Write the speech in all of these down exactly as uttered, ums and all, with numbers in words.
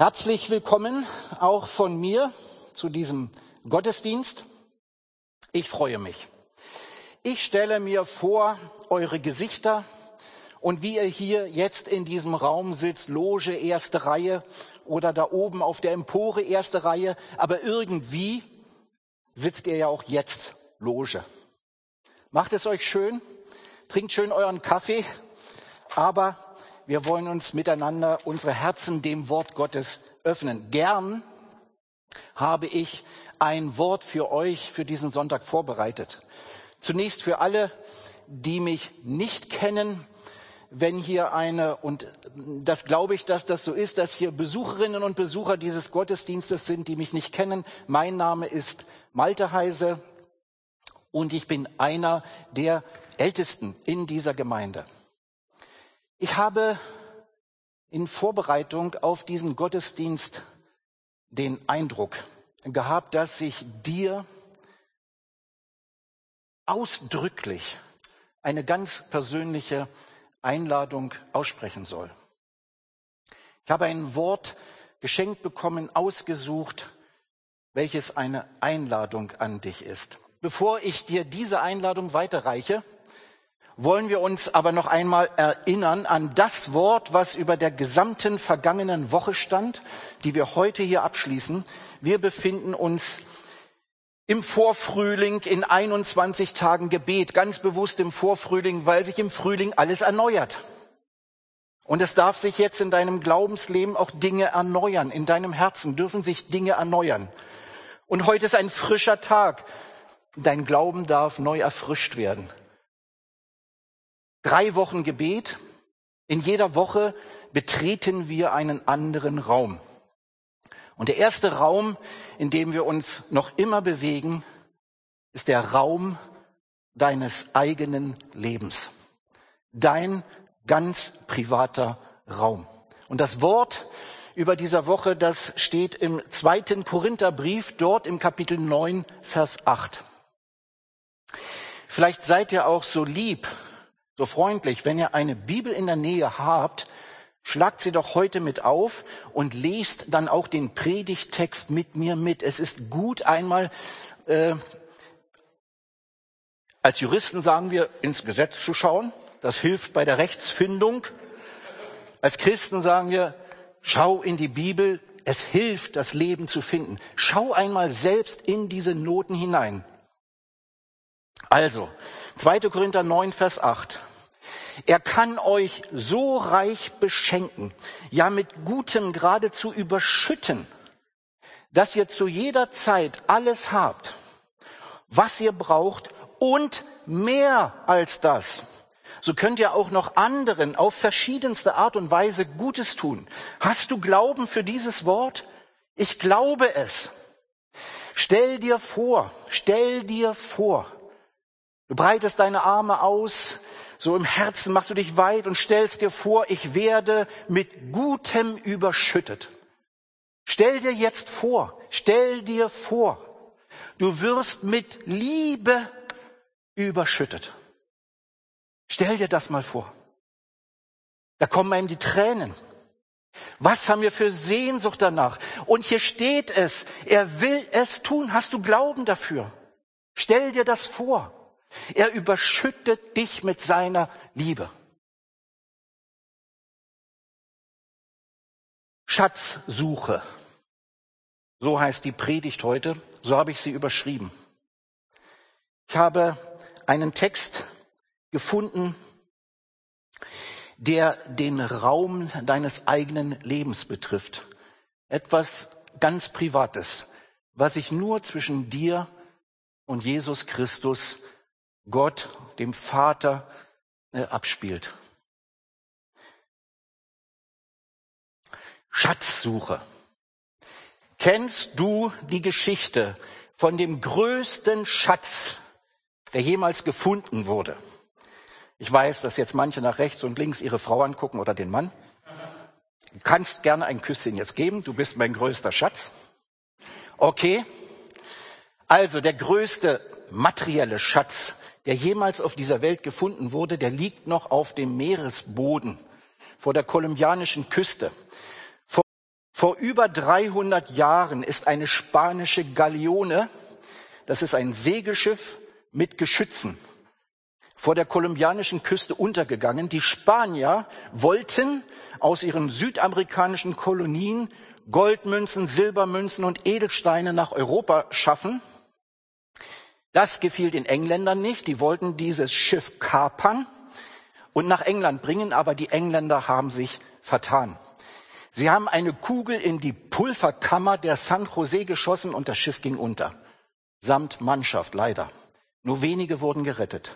Herzlich willkommen auch von mir zu diesem Gottesdienst. Ich freue mich. Ich stelle mir vor eure Gesichter und wie ihr hier jetzt in diesem Raum sitzt, Loge, erste Reihe oder da oben auf der Empore, erste Reihe, aber irgendwie sitzt ihr ja auch jetzt Loge. Macht es euch schön, trinkt schön euren Kaffee, aber wir wollen uns miteinander unsere Herzen dem Wort Gottes öffnen. Gern habe ich ein Wort für euch für diesen Sonntag vorbereitet. Zunächst für alle, die mich nicht kennen, wenn hier eine, und das glaube ich, dass das so ist, dass hier Besucherinnen und Besucher dieses Gottesdienstes sind, die mich nicht kennen. Mein Name ist Malte Heise und ich bin einer der Ältesten in dieser Gemeinde. Ich habe in Vorbereitung auf diesen Gottesdienst den Eindruck gehabt, dass ich dir ausdrücklich eine ganz persönliche Einladung aussprechen soll. Ich habe ein Wort geschenkt bekommen, ausgesucht, welches eine Einladung an dich ist. Bevor ich dir diese Einladung weiterreiche, wollen wir uns aber noch einmal erinnern an das Wort, was über der gesamten vergangenen Woche stand, die wir heute hier abschließen. Wir befinden uns im Vorfrühling in einundzwanzig Tagen Gebet, ganz bewusst im Vorfrühling, weil sich im Frühling alles erneuert. Und es darf sich jetzt in deinem Glaubensleben auch Dinge erneuern, in deinem Herzen dürfen sich Dinge erneuern. Und heute ist ein frischer Tag, dein Glauben darf neu erfrischt werden. Drei Wochen Gebet. In jeder Woche betreten wir einen anderen Raum. Und der erste Raum, in dem wir uns noch immer bewegen, ist der Raum deines eigenen Lebens. Dein ganz privater Raum. Und das Wort über dieser Woche, das steht im zweiten Korintherbrief, dort im Kapitel neun, Vers acht. Vielleicht seid ihr auch so lieb, so freundlich, wenn ihr eine Bibel in der Nähe habt, schlagt sie doch heute mit auf und lest dann auch den Predigttext mit mir mit. Es ist gut einmal, äh, als Juristen sagen wir, ins Gesetz zu schauen. Das hilft bei der Rechtsfindung. Als Christen sagen wir, schau in die Bibel. Es hilft, das Leben zu finden. Schau einmal selbst in diese Noten hinein. Also, zweiter Korinther neun, Vers acht. Er kann euch so reich beschenken, ja mit Gutem geradezu überschütten, dass ihr zu jeder Zeit alles habt, was ihr braucht und mehr als das. So könnt ihr auch noch anderen auf verschiedenste Art und Weise Gutes tun. Hast du Glauben für dieses Wort? Ich glaube es. Stell dir vor, stell dir vor, du breitest deine Arme aus, so im Herzen machst du dich weit und stellst dir vor, ich werde mit Gutem überschüttet. Stell dir jetzt vor, stell dir vor, du wirst mit Liebe überschüttet. Stell dir das mal vor. Da kommen einem die Tränen. Was haben wir für Sehnsucht danach? Und hier steht es, er will es tun. Hast du Glauben dafür? Stell dir das vor. Er überschüttet dich mit seiner Liebe. Schatzsuche. So heißt die Predigt heute. So habe ich sie überschrieben. Ich habe einen Text gefunden, der den Raum deines eigenen Lebens betrifft. Etwas ganz Privates, was sich nur zwischen dir und Jesus Christus, Gott, dem Vater, äh, abspielt. Schatzsuche. Kennst du die Geschichte von dem größten Schatz, der jemals gefunden wurde? Ich weiß, dass jetzt manche nach rechts und links ihre Frau angucken oder den Mann. Du kannst gerne ein Küsschen jetzt geben, du bist mein größter Schatz. Okay, also der größte materielle Schatz, der jemals auf dieser Welt gefunden wurde, der liegt noch auf dem Meeresboden vor der kolumbianischen Küste. Vor Vor über dreihundert Jahren ist eine spanische Galeone, das ist ein Segelschiff mit Geschützen, vor der kolumbianischen Küste untergegangen. Die Spanier wollten aus ihren südamerikanischen Kolonien Goldmünzen, Silbermünzen und Edelsteine nach Europa schaffen. Das gefiel den Engländern nicht. Die wollten dieses Schiff kapern und nach England bringen, aber die Engländer haben sich vertan. Sie haben eine Kugel in die Pulverkammer der San Jose geschossen und das Schiff ging unter. Samt Mannschaft, leider. Nur wenige wurden gerettet.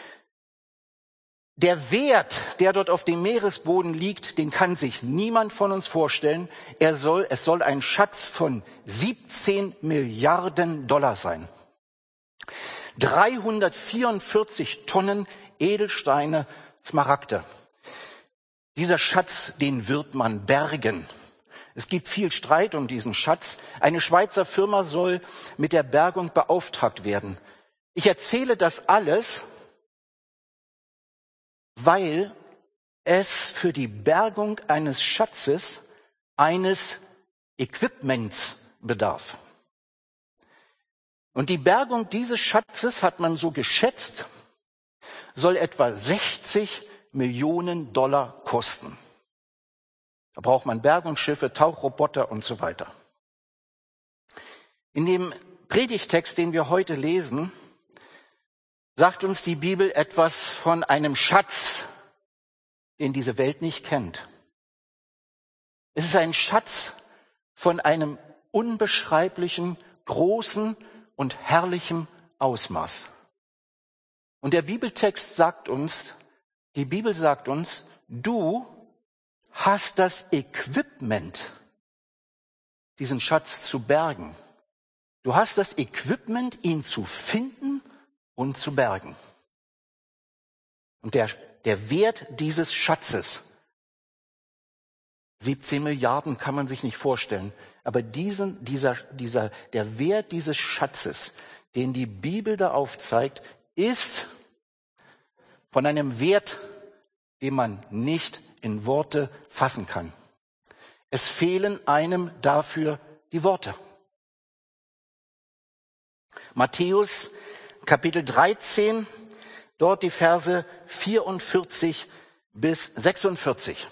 Der Wert, der dort auf dem Meeresboden liegt, den kann sich niemand von uns vorstellen. Er soll, es soll ein Schatz von siebzehn Milliarden Dollar sein. dreihundertvierundvierzig Tonnen Edelsteine, Smaragde. Dieser Schatz, den wird man bergen. Es gibt viel Streit um diesen Schatz. Eine Schweizer Firma soll mit der Bergung beauftragt werden. Ich erzähle das alles, weil es für die Bergung eines Schatzes eines Equipments bedarf. Und die Bergung dieses Schatzes, hat man so geschätzt, soll etwa sechzig Millionen Dollar kosten. Da braucht man Bergungsschiffe, Tauchroboter und so weiter. In dem Predigtext, den wir heute lesen, sagt uns die Bibel etwas von einem Schatz, den diese Welt nicht kennt. Es ist ein Schatz von einem unbeschreiblichen, großen und herrlichem Ausmaß. Und der Bibeltext sagt uns, die Bibel sagt uns, du hast das Equipment, diesen Schatz zu bergen. Du hast das Equipment, ihn zu finden und zu bergen. Und der, der Wert dieses Schatzes, siebzehn Milliarden kann man sich nicht vorstellen, aber diesen, dieser, dieser, der Wert dieses Schatzes, den die Bibel da aufzeigt, ist von einem Wert, den man nicht in Worte fassen kann. Es fehlen einem dafür die Worte. Matthäus Kapitel dreizehn, dort die Verse vierundvierzig bis sechsundvierzig.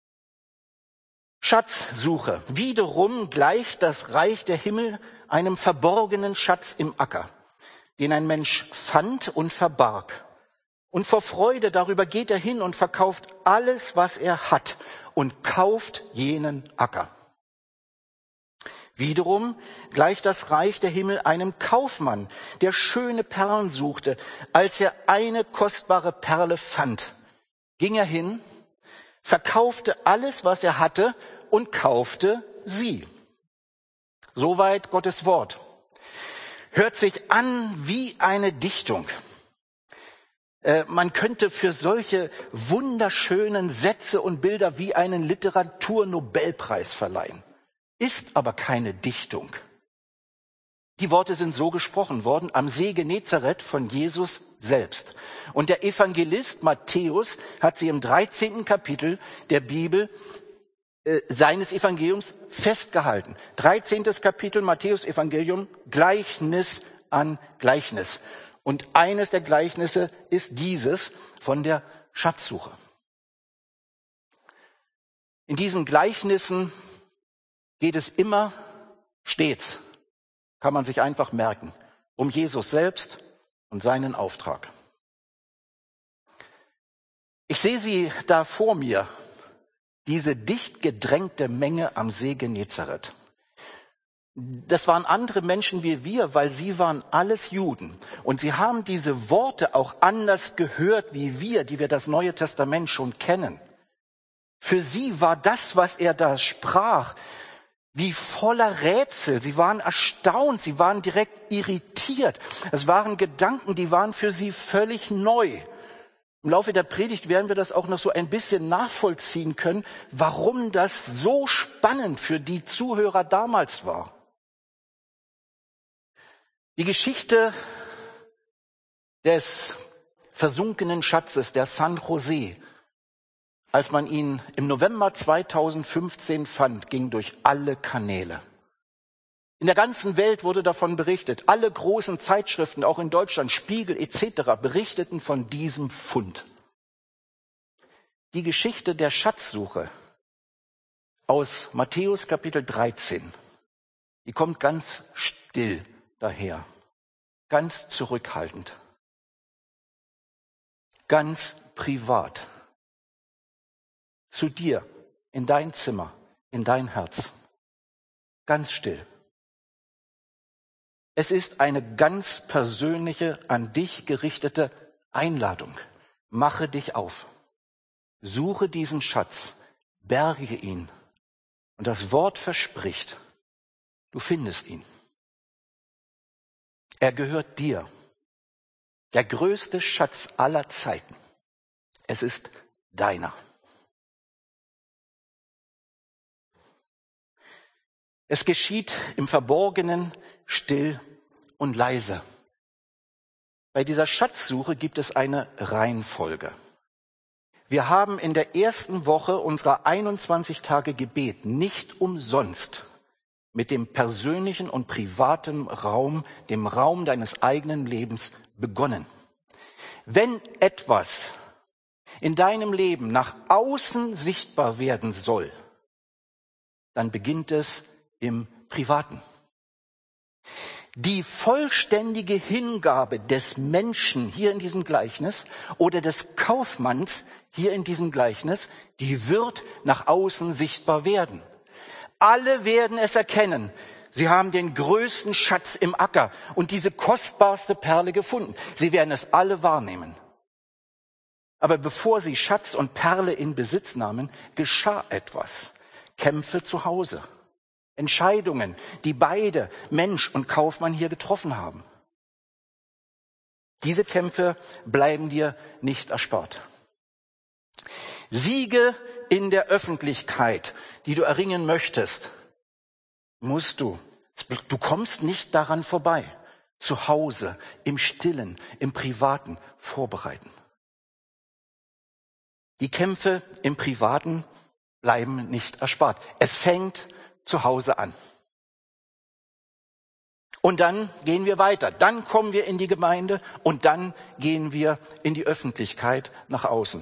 Schatzsuche. Wiederum gleicht das Reich der Himmel einem verborgenen Schatz im Acker, den ein Mensch fand und verbarg. Und vor Freude darüber geht er hin und verkauft alles, was er hat, und kauft jenen Acker. Wiederum gleicht das Reich der Himmel einem Kaufmann, der schöne Perlen suchte. Als er eine kostbare Perle fand, ging er hin, verkaufte alles, was er hatte, und kaufte sie. Soweit Gottes Wort. Hört sich an wie eine Dichtung. Äh, man könnte für solche wunderschönen Sätze und Bilder wie einen Literaturnobelpreis verleihen. Ist aber keine Dichtung. Die Worte sind so gesprochen worden am See Genezareth von Jesus selbst. Und der Evangelist Matthäus hat sie im dreizehnten Kapitel der Bibel äh, seines Evangeliums festgehalten. dreizehntes Kapitel Matthäus Evangelium, Gleichnis an Gleichnis. Und eines der Gleichnisse ist dieses von der Schatzsuche. In diesen Gleichnissen geht es immer stets, kann man sich einfach merken, um Jesus selbst und seinen Auftrag. Ich sehe sie da vor mir, diese dicht gedrängte Menge am See Genezareth. Das waren andere Menschen wie wir, weil sie waren alles Juden. Und sie haben diese Worte auch anders gehört wie wir, die wir das Neue Testament schon kennen. Für sie war das, was er da sprach, wie voller Rätsel. Sie waren erstaunt, sie waren direkt irritiert. Es waren Gedanken, die waren für sie völlig neu. Im Laufe der Predigt werden wir das auch noch so ein bisschen nachvollziehen können, warum das so spannend für die Zuhörer damals war. Die Geschichte des versunkenen Schatzes, der San Jose, als man ihn im November zweitausendfünfzehn fand, ging durch alle Kanäle. In der ganzen Welt wurde davon berichtet. Alle großen Zeitschriften, auch in Deutschland, Spiegel et cetera, berichteten von diesem Fund. Die Geschichte der Schatzsuche aus Matthäus Kapitel dreizehn, die kommt ganz still daher, ganz zurückhaltend, ganz privat, zu dir, in dein Zimmer, in dein Herz, ganz still. Es ist eine ganz persönliche, an dich gerichtete Einladung. Mache dich auf. Suche diesen Schatz. Berge ihn. Und das Wort verspricht, du findest ihn. Er gehört dir. Der größte Schatz aller Zeiten. Es ist deiner. Es geschieht im Verborgenen, still und leise. Bei dieser Schatzsuche gibt es eine Reihenfolge. Wir haben in der ersten Woche unserer einundzwanzig Tage Gebet nicht umsonst mit dem persönlichen und privaten Raum, dem Raum deines eigenen Lebens begonnen. Wenn etwas in deinem Leben nach außen sichtbar werden soll, dann beginnt es im Privaten. Die vollständige Hingabe des Menschen hier in diesem Gleichnis oder des Kaufmanns hier in diesem Gleichnis, die wird nach außen sichtbar werden. Alle werden es erkennen. Sie haben den größten Schatz im Acker und diese kostbarste Perle gefunden. Sie werden es alle wahrnehmen. Aber bevor sie Schatz und Perle in Besitz nahmen, geschah etwas. Kämpfe zu Hause. Entscheidungen, die beide, Mensch und Kaufmann, hier getroffen haben. Diese Kämpfe bleiben dir nicht erspart. Siege in der Öffentlichkeit, die du erringen möchtest, musst du. Du kommst nicht daran vorbei. Zu Hause, im Stillen, im Privaten vorbereiten. Die Kämpfe im Privaten bleiben nicht erspart. Es fängt zu Hause an. Und dann gehen wir weiter. Dann kommen wir in die Gemeinde und dann gehen wir in die Öffentlichkeit nach außen.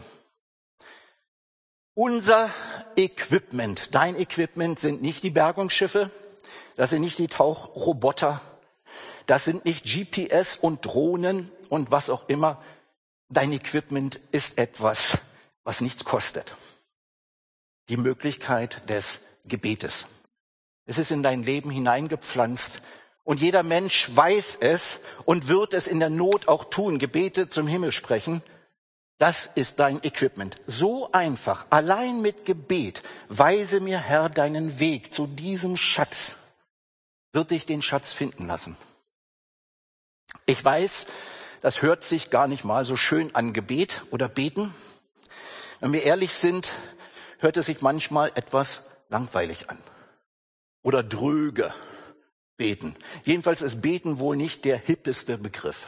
Unser Equipment, dein Equipment sind nicht die Bergungsschiffe, das sind nicht die Tauchroboter, das sind nicht G P S und Drohnen und was auch immer. Dein Equipment ist etwas, was nichts kostet. Die Möglichkeit des Gebetes. Es ist in dein Leben hineingepflanzt und jeder Mensch weiß es und wird es in der Not auch tun, Gebete zum Himmel sprechen. Das ist dein Equipment. So einfach, allein mit Gebet, weise mir, Herr, deinen Weg zu diesem Schatz, wird dich den Schatz finden lassen. Ich weiß, das hört sich gar nicht mal so schön an, Gebet oder Beten. Wenn wir ehrlich sind, hört es sich manchmal etwas langweilig an. Oder dröge beten. Jedenfalls ist Beten wohl nicht der hippeste Begriff.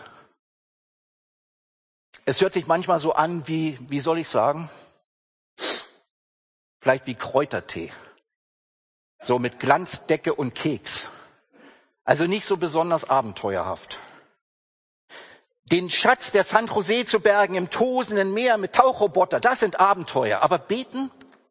Es hört sich manchmal so an wie, wie soll ich sagen, vielleicht wie Kräutertee. So mit Glanzdecke und Keks. Also nicht so besonders abenteuerhaft. Den Schatz der San Jose zu bergen im tosenden Meer mit Tauchroboter, das sind Abenteuer. Aber beten?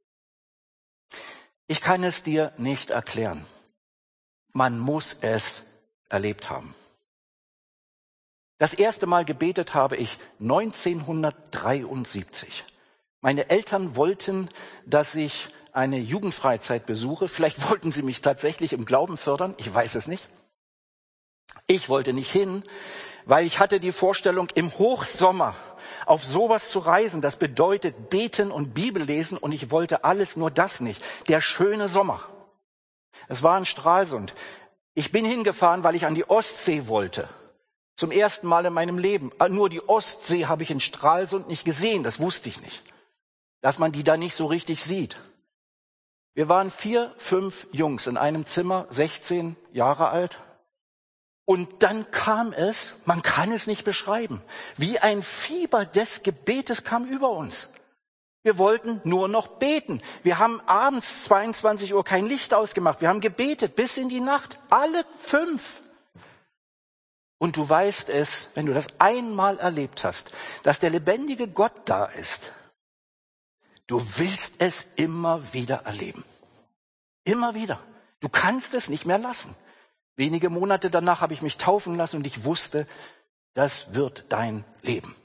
Ich kann es dir nicht erklären. Man muss es erlebt haben. Das erste Mal gebetet habe ich neunzehnhundertdreiundsiebzig. Meine Eltern wollten, dass ich eine Jugendfreizeit besuche. Vielleicht wollten sie mich tatsächlich im Glauben fördern. Ich weiß es nicht. Ich wollte nicht hin, weil ich hatte die Vorstellung, im Hochsommer auf sowas zu reisen, das bedeutet beten und Bibel lesen und ich wollte alles, nur das nicht. Der schöne Sommer. Es war in Stralsund. Ich bin hingefahren, weil ich an die Ostsee wollte. Zum ersten Mal in meinem Leben. Nur die Ostsee habe ich in Stralsund nicht gesehen, das wusste ich nicht. Dass man die da nicht so richtig sieht. Wir waren vier, fünf Jungs in einem Zimmer, sechzehn Jahre alt. Und dann kam es, man kann es nicht beschreiben, wie ein Fieber des Gebetes kam über uns. Wir wollten nur noch beten. Wir haben abends zweiundzwanzig Uhr kein Licht ausgemacht. Wir haben gebetet bis in die Nacht. Alle fünf. Und du weißt es, wenn du das einmal erlebt hast, dass der lebendige Gott da ist. Du willst es immer wieder erleben. Immer wieder. Du kannst es nicht mehr lassen. Wenige Monate danach habe ich mich taufen lassen und ich wusste, das wird dein Leben.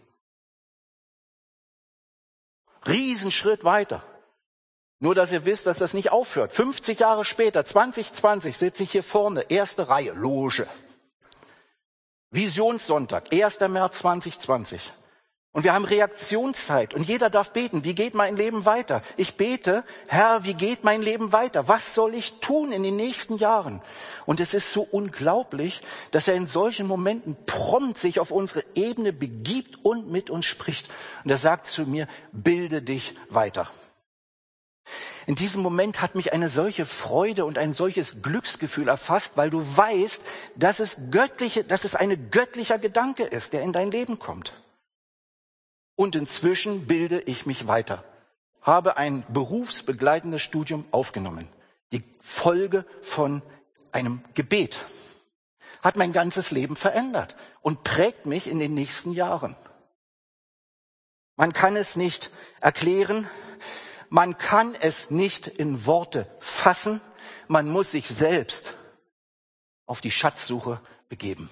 Riesenschritt weiter. Nur, dass ihr wisst, dass das nicht aufhört. fünfzig Jahre später, zwanzig zwanzig, sitze ich hier vorne, erste Reihe, Loge. Visionssonntag, erster März zwanzig zwanzig. Und wir haben Reaktionszeit und jeder darf beten. Wie geht mein Leben weiter? Ich bete, Herr, wie geht mein Leben weiter? Was soll ich tun in den nächsten Jahren? Und es ist so unglaublich, dass er in solchen Momenten prompt sich auf unsere Ebene begibt und mit uns spricht. Und er sagt zu mir, bilde dich weiter. In diesem Moment hat mich eine solche Freude und ein solches Glücksgefühl erfasst, weil du weißt, dass es göttliche, dass es ein göttlicher Gedanke ist, der in dein Leben kommt. Und inzwischen bilde ich mich weiter, habe ein berufsbegleitendes Studium aufgenommen. Die Folge von einem Gebet hat mein ganzes Leben verändert und prägt mich in den nächsten Jahren. Man kann es nicht erklären, man kann es nicht in Worte fassen, man muss sich selbst auf die Schatzsuche begeben.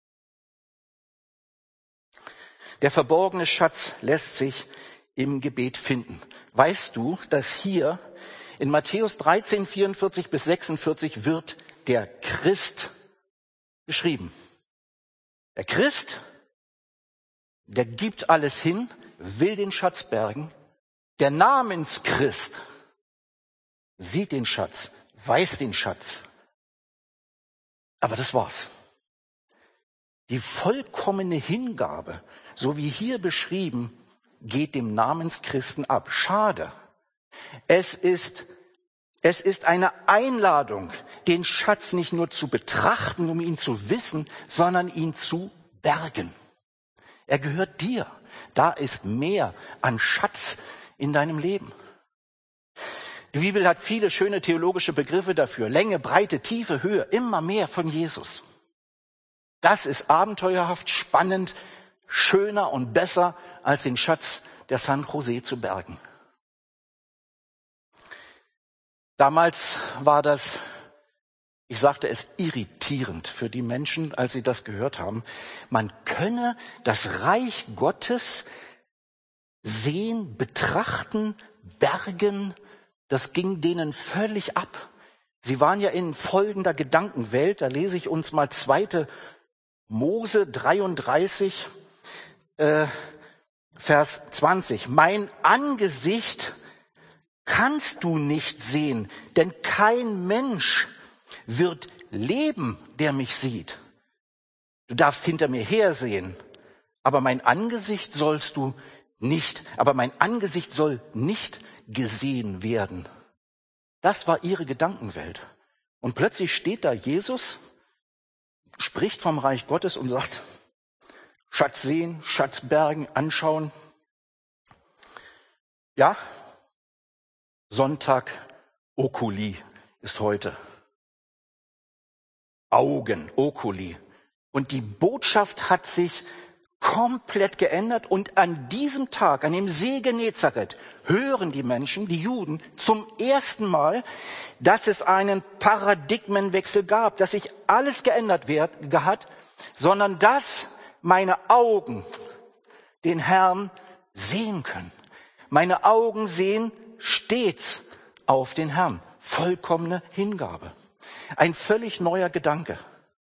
Der verborgene Schatz lässt sich im Gebet finden. Weißt du, dass hier in Matthäus dreizehn, vierundvierzig bis sechsundvierzig wird der Christ beschrieben. Der Christ, der gibt alles hin, will den Schatz bergen. Der Namenschrist sieht den Schatz, weiß den Schatz. Aber das war's. Die vollkommene Hingabe, so wie hier beschrieben, geht dem Namenschristen ab. Schade. Es ist, es ist eine Einladung, den Schatz nicht nur zu betrachten, um ihn zu wissen, sondern ihn zu bergen. Er gehört dir. Da ist mehr an Schatz in deinem Leben. Die Bibel hat viele schöne theologische Begriffe dafür. Länge, Breite, Tiefe, Höhe, immer mehr von Jesus. Das ist abenteuerhaft, spannend, schöner und besser, als den Schatz der San José zu bergen. Damals war das, ich sagte es, irritierend für die Menschen, als sie das gehört haben. Man könne das Reich Gottes sehen, betrachten, bergen. Das ging denen völlig ab. Sie waren ja in folgender Gedankenwelt. Da lese ich uns mal zweite Mose dreiunddreißig, äh, Vers zwanzig. Mein Angesicht kannst du nicht sehen, denn kein Mensch wird leben, der mich sieht. Du darfst hinter mir hersehen, aber mein Angesicht sollst du nicht, aber mein Angesicht soll nicht gesehen werden. Das war ihre Gedankenwelt. Und plötzlich steht da Jesus, spricht vom Reich Gottes und sagt, Schatz sehen, Schatz bergen, anschauen. Ja, Sonntag, Oculi ist heute. Augen, Oculi. Und die Botschaft hat sich komplett geändert und an diesem Tag, an dem See Genezareth, hören die Menschen, die Juden, zum ersten Mal, dass es einen Paradigmenwechsel gab, dass sich alles geändert wird, hat, sondern dass meine Augen den Herrn sehen können. Meine Augen sehen stets auf den Herrn. Vollkommene Hingabe. Ein völlig neuer Gedanke.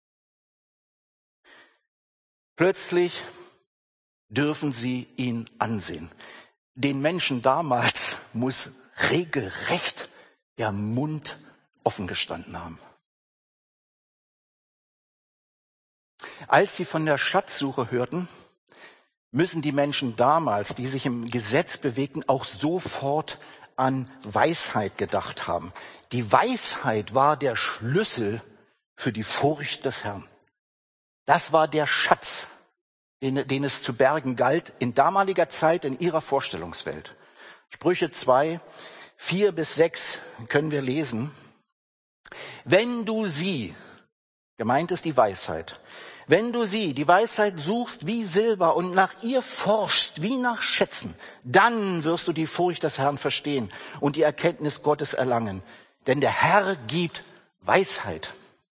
Plötzlich dürfen sie ihn ansehen. Den Menschen damals muss regelrecht der Mund offen gestanden haben. Als sie von der Schatzsuche hörten, müssen die Menschen damals, die sich im Gesetz bewegten, auch sofort an Weisheit gedacht haben. Die Weisheit war der Schlüssel für die Furcht des Herrn. Das war der Schatz, den, den es zu bergen galt in damaliger Zeit in ihrer Vorstellungswelt. Sprüche zwei, vier bis sechs können wir lesen. Wenn du sie, gemeint ist die Weisheit, wenn du sie, die Weisheit suchst wie Silber und nach ihr forschst wie nach Schätzen, dann wirst du die Furcht des Herrn verstehen und die Erkenntnis Gottes erlangen. Denn der Herr gibt Weisheit.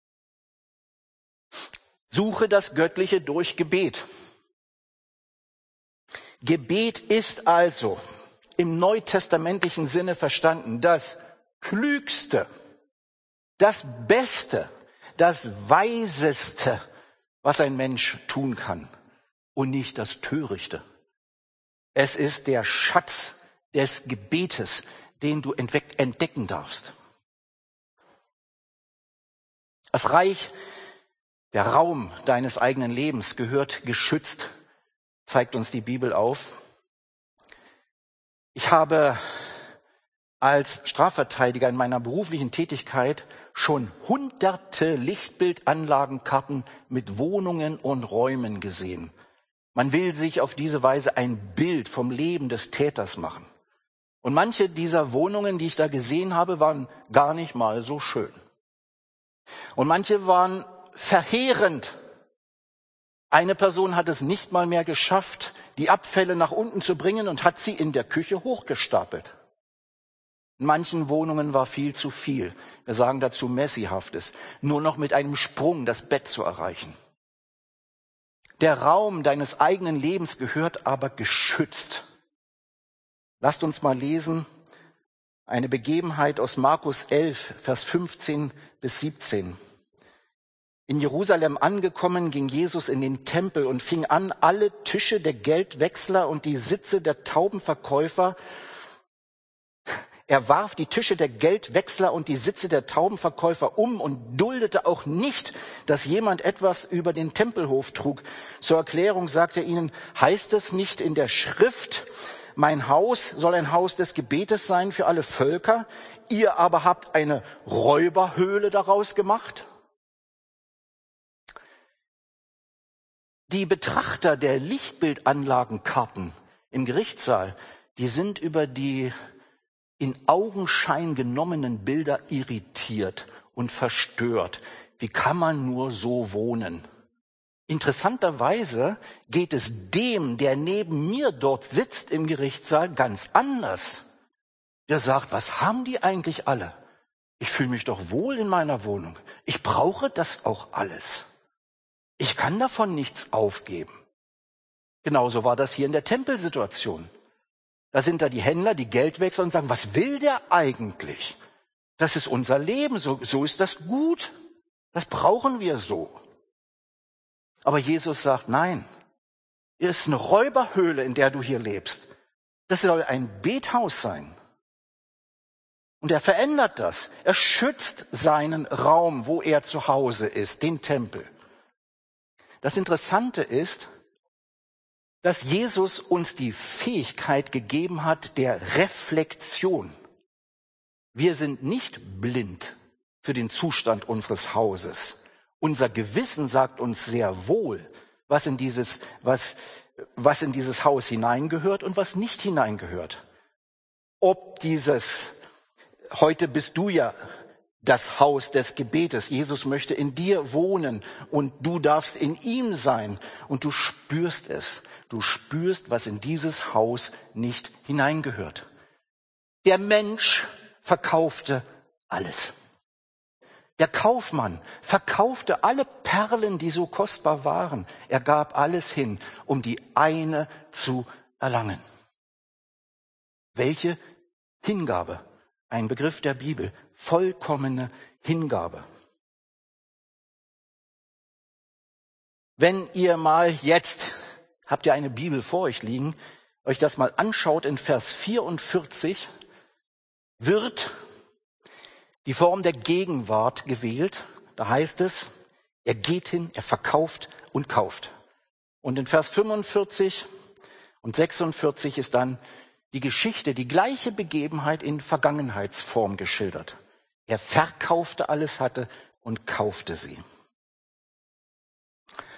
Suche das Göttliche durch Gebet. Gebet ist also im neutestamentlichen Sinne verstanden das Klügste, das Beste, das Weiseste, was ein Mensch tun kann und nicht das Törichte. Es ist der Schatz des Gebetes, den du entdecken darfst. Das Reich, der Raum deines eigenen Lebens gehört geschützt, zeigt uns die Bibel auf. Ich habe als Strafverteidiger in meiner beruflichen Tätigkeit schon hunderte Lichtbildanlagenkarten mit Wohnungen und Räumen gesehen. Man will sich auf diese Weise ein Bild vom Leben des Täters machen. Und manche dieser Wohnungen, die ich da gesehen habe, waren gar nicht mal so schön. Und manche waren verheerend. Eine Person hat es nicht mal mehr geschafft, die Abfälle nach unten zu bringen und hat sie in der Küche hochgestapelt. In manchen Wohnungen war viel zu viel. Wir sagen dazu Messihaftes. Nur noch mit einem Sprung das Bett zu erreichen. Der Raum deines eigenen Lebens gehört aber geschützt. Lasst uns mal lesen, eine Begebenheit aus Markus elf, Vers fünfzehn bis siebzehn. In Jerusalem angekommen, ging Jesus in den Tempel und fing an, alle Tische der Geldwechsler und die Sitze der Taubenverkäufer Er warf die Tische der Geldwechsler und die Sitze der Taubenverkäufer um und duldete auch nicht, dass jemand etwas über den Tempelhof trug. Zur Erklärung sagte er ihnen, heißt es nicht in der Schrift, mein Haus soll ein Haus des Gebetes sein für alle Völker, ihr aber habt eine Räuberhöhle daraus gemacht? Die Betrachter der Lichtbildanlagenkarten im Gerichtssaal, die sind über die in Augenschein genommenen Bilder irritiert und verstört. Wie kann man nur so wohnen? Interessanterweise geht es dem, der neben mir dort sitzt im Gerichtssaal, ganz anders. Der sagt, was haben die eigentlich alle? Ich fühle mich doch wohl in meiner Wohnung. Ich brauche das auch alles. Ich kann davon nichts aufgeben. Genauso war das hier in der Tempelsituation. Da sind da die Händler, die Geldwechsler und sagen, was will der eigentlich? Das ist unser Leben, so, so ist das gut. Das brauchen wir so. Aber Jesus sagt, nein, hier ist eine Räuberhöhle, in der du hier lebst. Das soll ein Bethaus sein. Und er verändert das. Er schützt seinen Raum, wo er zu Hause ist, den Tempel. Das Interessante ist, dass Jesus uns die Fähigkeit gegeben hat der Reflexion. Wir sind nicht blind für den Zustand unseres Hauses. Unser Gewissen sagt uns sehr wohl, was in dieses, was, was in dieses Haus hineingehört und was nicht hineingehört. Ob dieses, heute bist du ja das Haus des Gebetes. Jesus möchte in dir wohnen und du darfst in ihm sein und du spürst es. Du spürst, was in dieses Haus nicht hineingehört. Der Mensch verkaufte alles. Der Kaufmann verkaufte alle Perlen, die so kostbar waren. Er gab alles hin, um die eine zu erlangen. Welche Hingabe? Ein Begriff der Bibel. Vollkommene Hingabe. Wenn ihr mal jetzt, habt ihr eine Bibel vor euch liegen, euch das mal anschaut in Vers vierundvierzig, wird die Form der Gegenwart gewählt. Da heißt es, er geht hin, er verkauft und kauft. Und in Vers fünfundvierzig und sechsundvierzig ist dann die Geschichte, die gleiche Begebenheit in Vergangenheitsform geschildert. Er verkaufte alles, hatte und kaufte sie.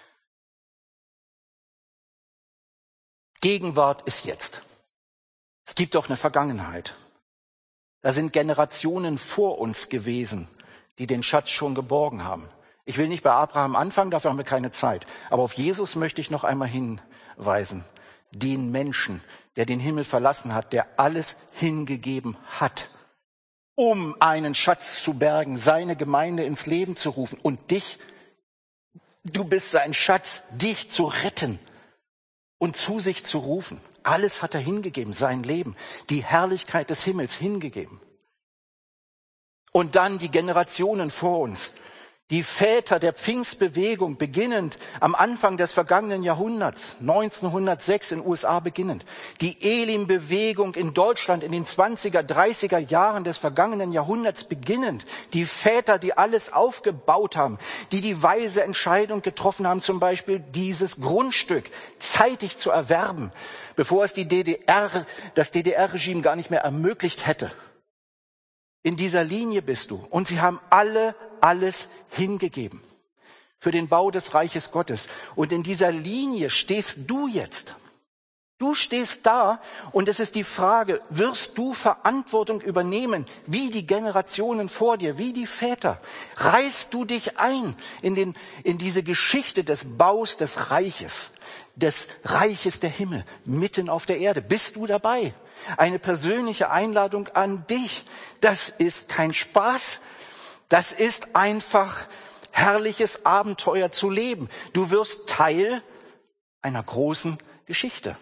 Gegenwart ist jetzt. gibt doch eine Vergangenheit. Da sind Generationen vor uns gewesen, die den Schatz schon geborgen haben. Ich will nicht bei Abraham anfangen, dafür haben wir keine Zeit. Aber auf Jesus möchte ich noch einmal hinweisen. Den Menschen, der den Himmel verlassen hat, der alles hingegeben hat, um einen Schatz zu bergen, seine Gemeinde ins Leben zu rufen und dich, du bist sein Schatz, dich zu retten und zu sich zu rufen. Alles hat er hingegeben, sein Leben, die Herrlichkeit des Himmels hingegeben. Und dann die Generationen vor uns, die Väter der Pfingstbewegung, beginnend am Anfang des vergangenen Jahrhunderts, neunzehnhundertsechs in den U S A beginnend, die Elim-Bewegung in Deutschland in den zwanziger, dreißiger Jahren des vergangenen Jahrhunderts beginnend, die Väter, die alles aufgebaut haben, die die weise Entscheidung getroffen haben, zum Beispiel dieses Grundstück zeitig zu erwerben, bevor es die D D R, das D D R-Regime gar nicht mehr ermöglicht hätte. In dieser Linie bist du. Und sie haben alle alles hingegeben für den Bau des Reiches Gottes. Und in dieser Linie stehst du jetzt. Du stehst da und es ist die Frage, wirst du Verantwortung übernehmen, wie die Generationen vor dir, wie die Väter? Reißt du dich ein in, den, in diese Geschichte des Baus des Reiches, des Reiches der Himmel, mitten auf der Erde? Bist du dabei? Eine persönliche Einladung an dich. Das ist kein Spaß. Das ist einfach herrliches Abenteuer zu leben. Du wirst Teil einer großen Geschichte.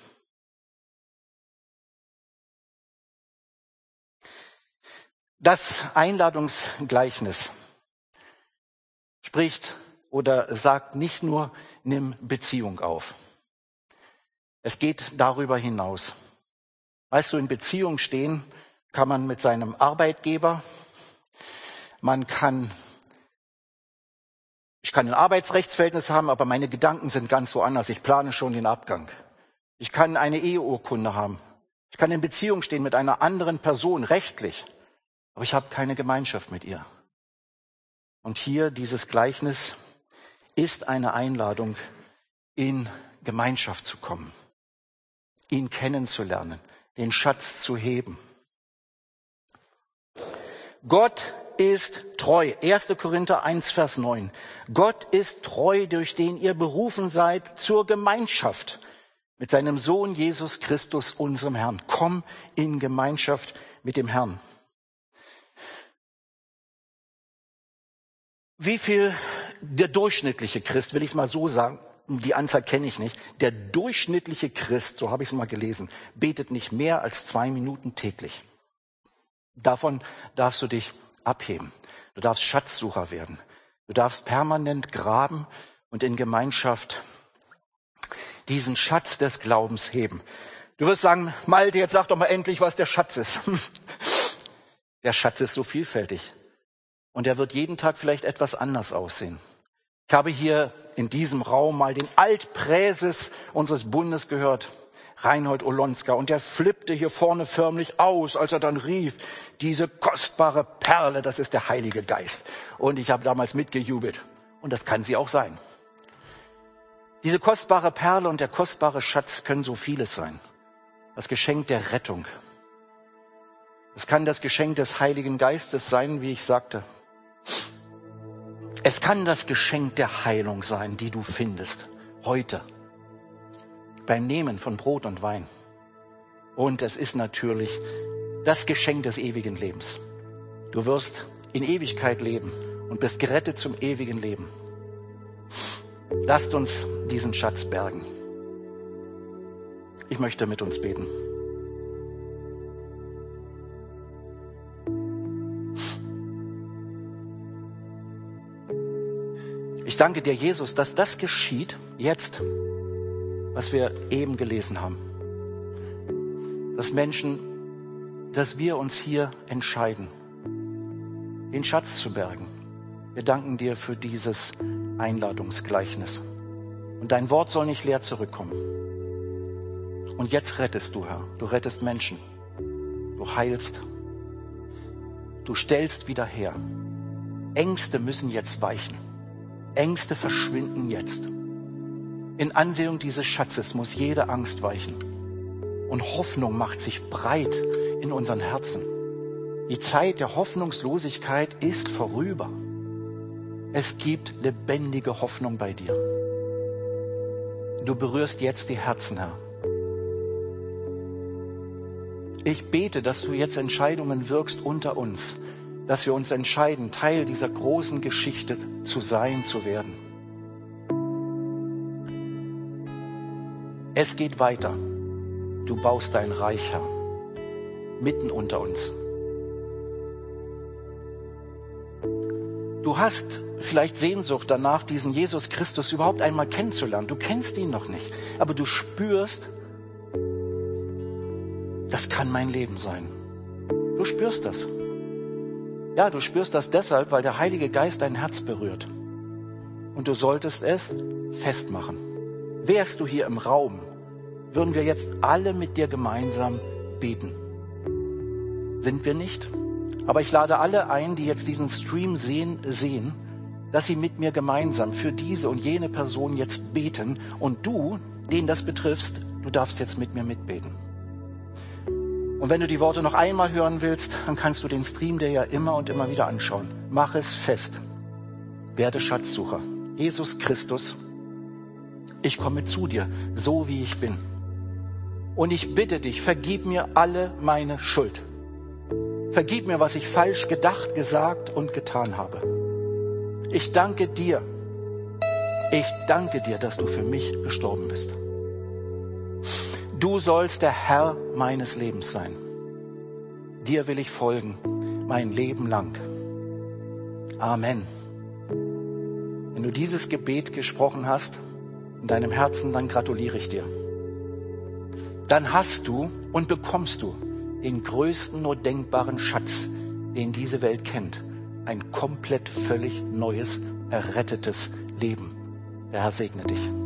Das Einladungsgleichnis spricht oder sagt nicht nur, nimm Beziehung auf. Es geht darüber hinaus. Weißt du, in Beziehung stehen kann man mit seinem Arbeitgeber, man kann, ich kann ein Arbeitsrechtsverhältnis haben, aber meine Gedanken sind ganz woanders. Ich plane schon den Abgang. Ich kann eine Eheurkunde haben. Ich kann in Beziehung stehen mit einer anderen Person, rechtlich, aber ich habe keine Gemeinschaft mit ihr. Und hier dieses Gleichnis ist eine Einladung, in Gemeinschaft zu kommen, ihn kennenzulernen, den Schatz zu heben. Gott ist treu. erster Korinther eins, Vers neun. Gott ist treu, durch den ihr berufen seid zur Gemeinschaft mit seinem Sohn Jesus Christus, unserem Herrn. Komm in Gemeinschaft mit dem Herrn. Wie viel der durchschnittliche Christ, will ich es mal so sagen, die Anzahl kenne ich nicht, der durchschnittliche Christ, so habe ich es mal gelesen, betet nicht mehr als zwei Minuten täglich. Davon darfst du dich abheben. Du darfst Schatzsucher werden. Du darfst permanent graben und in Gemeinschaft diesen Schatz des Glaubens heben. Du wirst sagen, Malte, jetzt sag doch mal endlich, was der Schatz ist. Der Schatz ist so vielfältig. Und er wird jeden Tag vielleicht etwas anders aussehen. Ich habe hier in diesem Raum mal den Altpräses unseres Bundes gehört, Reinhold Olonska, und der flippte hier vorne förmlich aus, als er dann rief, diese kostbare Perle, das ist der Heilige Geist. Und ich habe damals mitgejubelt. Und das kann sie auch sein. Diese kostbare Perle und der kostbare Schatz können so vieles sein. Das Geschenk der Rettung. Es kann das Geschenk des Heiligen Geistes sein, wie ich sagte. Es kann das Geschenk der Heilung sein, die du findest, heute, beim Nehmen von Brot und Wein. Und es ist natürlich das Geschenk des ewigen Lebens. Du wirst in Ewigkeit leben und bist gerettet zum ewigen Leben. Lasst uns diesen Schatz bergen. Ich möchte mit uns beten. Ich danke dir, Jesus, dass das geschieht, jetzt, was wir eben gelesen haben. Dass Menschen, dass wir uns hier entscheiden, den Schatz zu bergen. Wir danken dir für dieses Einladungsgleichnis. Und dein Wort soll nicht leer zurückkommen. Und jetzt rettest du, Herr. Du rettest Menschen. Du heilst. Du stellst wieder her. Ängste müssen jetzt weichen. Ängste verschwinden jetzt. In Ansehung dieses Schatzes muss jede Angst weichen. und Hoffnung macht sich breit in unseren Herzen. Die Zeit der Hoffnungslosigkeit ist vorüber. Es gibt lebendige Hoffnung bei dir. Du berührst jetzt die Herzen, Herr. Ich bete, dass du jetzt Entscheidungen wirkst unter uns, dass wir uns entscheiden, Teil dieser großen Geschichte zu sein, zu werden. Es geht weiter. Du baust dein Reich, Herr, mitten unter uns. Du hast vielleicht Sehnsucht danach, diesen Jesus Christus überhaupt einmal kennenzulernen. Du kennst ihn noch nicht, aber du spürst, das kann mein Leben sein. Du spürst das. Ja, du spürst das deshalb, weil der Heilige Geist dein Herz berührt. Und du solltest es festmachen. Wärst du hier im Raum, würden wir jetzt alle mit dir gemeinsam beten. Sind wir nicht? Aber ich lade alle ein, die jetzt diesen Stream sehen, sehen, dass sie mit mir gemeinsam für diese und jene Person jetzt beten. Und du, den das betrifft, du darfst jetzt mit mir mitbeten. Und wenn du die Worte noch einmal hören willst, dann kannst du den Stream dir ja immer und immer wieder anschauen. Mach es fest. Werde Schatzsucher. Jesus Christus, ich komme zu dir, so wie ich bin. Und ich bitte dich, vergib mir alle meine Schuld. Vergib mir, was ich falsch gedacht, gesagt und getan habe. Ich danke dir. Ich danke dir, dass du für mich gestorben bist. Du sollst der Herr meines Lebens sein. Dir will ich folgen, mein Leben lang. Amen. Wenn du dieses Gebet gesprochen hast, in deinem Herzen, dann gratuliere ich dir. Dann hast du und bekommst du den größten nur denkbaren Schatz, den diese Welt kennt. Ein komplett völlig neues, errettetes Leben. Der Herr segne dich.